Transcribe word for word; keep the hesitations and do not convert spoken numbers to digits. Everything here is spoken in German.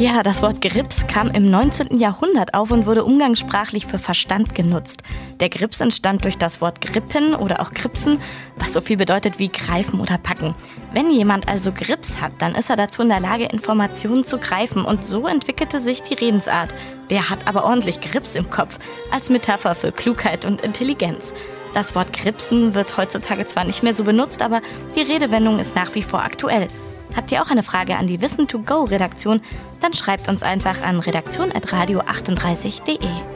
Ja, das Wort Grips kam im neunzehnten Jahrhundert auf und wurde umgangssprachlich für Verstand genutzt. Der Grips entstand durch das Wort grippen oder auch gripsen, was so viel bedeutet wie greifen oder packen. Wenn jemand also Grips hat, dann ist er dazu in der Lage, Informationen zu greifen, und so entwickelte sich die Redensart. Der hat aber ordentlich Grips im Kopf, als Metapher für Klugheit und Intelligenz. Das Wort gripsen wird heutzutage zwar nicht mehr so benutzt, aber die Redewendung ist nach wie vor aktuell. Habt ihr auch eine Frage an die Wissen to go Redaktion? Dann schreibt uns einfach an redaktion at radio achtunddreißig punkt de.